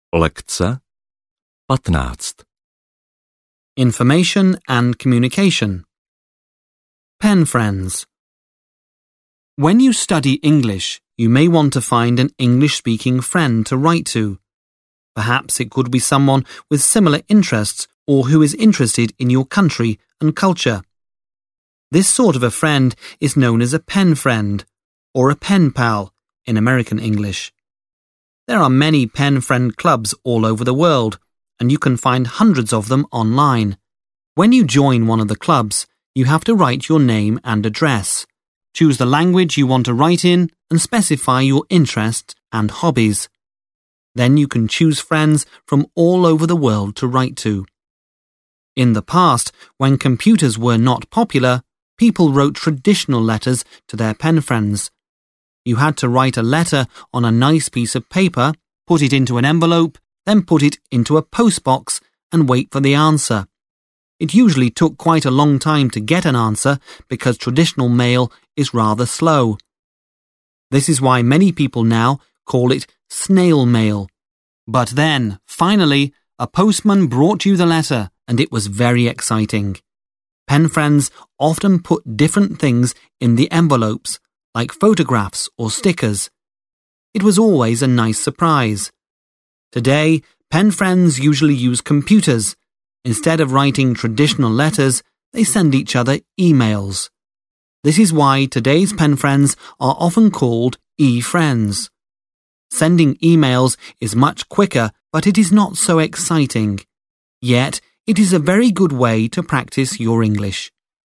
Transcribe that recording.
Lekce 15. Information and communication. Pen friends. When you study English, you may want to find an English-speaking friend to write to. Perhaps it could be someone with similar interests or who is interested in your country and culture. This sort of a friend is known as a pen friend or a pen pal in American English. There are many pen friend clubs all over the world, and you can find hundreds of them online. When you join one of the clubs, you have to write your name and address, choose the language you want to write in, and specify your interests and hobbies. Then you can choose friends from all over the world to write to. In the past, when computers were not popular, people wrote traditional letters to their pen friends. You had to write a letter on a nice piece of paper, put it into an envelope, then put it into a postbox and wait for the answer. It usually took quite a long time to get an answer because traditional mail is rather slow. This is why many people now call it snail mail. But then, finally, a postman brought you the letter and it was very exciting. Pen friends often put different things in the envelopes, like photographs or stickers. It was always a nice surprise. Today, pen friends usually use computers. Instead of writing traditional letters, they send each other emails. This is why today's pen friends are often called e-friends. Sending emails is much quicker, but it is not so exciting. Yet, it is a very good way to practice your English.